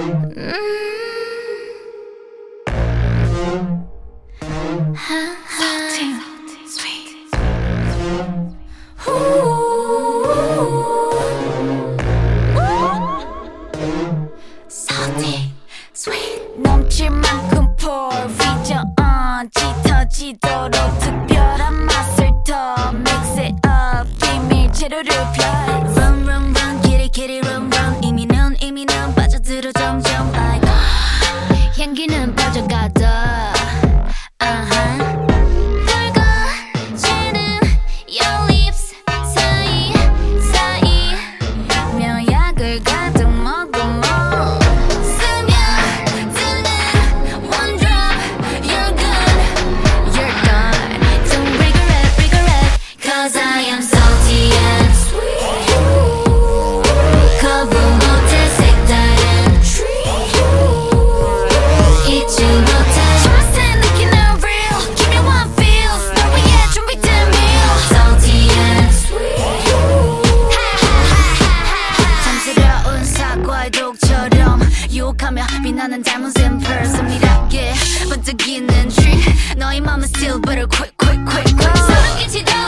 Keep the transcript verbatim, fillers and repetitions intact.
Salty, sweet. Salty, sweet. 넘칠 만큼 pour vision on 짙어지도록 특별한 맛을 더 mix it up 비밀 재료를 펴 run run run kitty kitty run run 이미는 이미는 빠져들어 점점 like 향기는 빠져가다 uh-huh. 붉어지는 your lips 사이 사이 묘약을 가득 머금어 스며드는 one drop you're good you're gone don't regret regret cause I am salty and sweet 거부 못해 색다른 treat 잊지 못해 맛의 느끼는 real give me one feels 널 위해 준비된 meal salty and sweet 탐스러운 사과의 독처럼 유혹하며 빛나는 diamonds in pearls 은밀하게 번뜩이는 dream 너의 맘은 still better quick quick quick quick 소름 끼치다